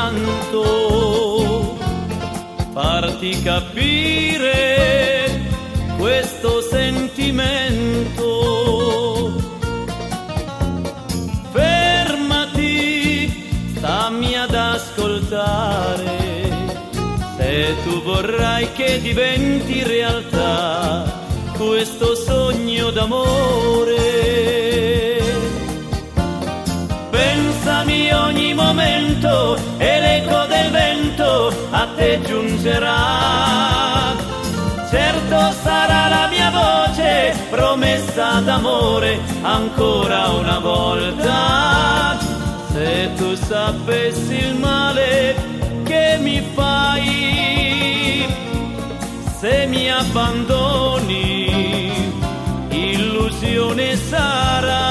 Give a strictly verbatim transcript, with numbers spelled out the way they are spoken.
soltanto farti capire questo sentimento. Fermati, stammi ad ascoltare, se tu vorrai che diventi realtà questo sogno d'amore. Pensami ogni momento e l'eco del vento a te giungerà. Certo sarà la mia voce promessa d'amore ancora una volta. Se tu sapessi il male che mi fai, se mi abbandoni, illusione sarà.